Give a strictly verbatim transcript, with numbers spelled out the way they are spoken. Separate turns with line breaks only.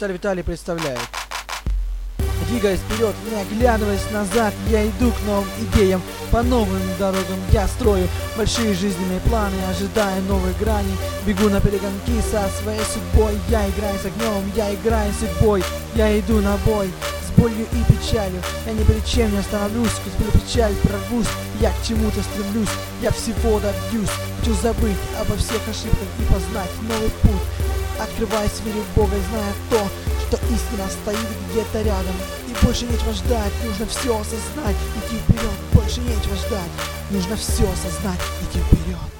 Сталь Виталий представляет. Двигаясь вперед, не оглядываясь назад, я иду к новым идеям, по новым дорогам я строю большие жизненные планы, ожидая новой грани. Бегу на перегонки со своей судьбой, я играю с огнем, я играю с судьбой, я иду на бой. С болью и печалью я ни перед чем не остановлюсь, сквозь боль и печаль прорвусь, я к чему-то стремлюсь, я всего добьюсь. Хочу забыть обо всех ошибках и познать новый путь, открываясь в вере в Бога и зная то, что истина стоит где-то рядом. И больше нечего ждать, нужно все осознать, идти вперед, больше нечего ждать, нужно все осознать, идти вперед.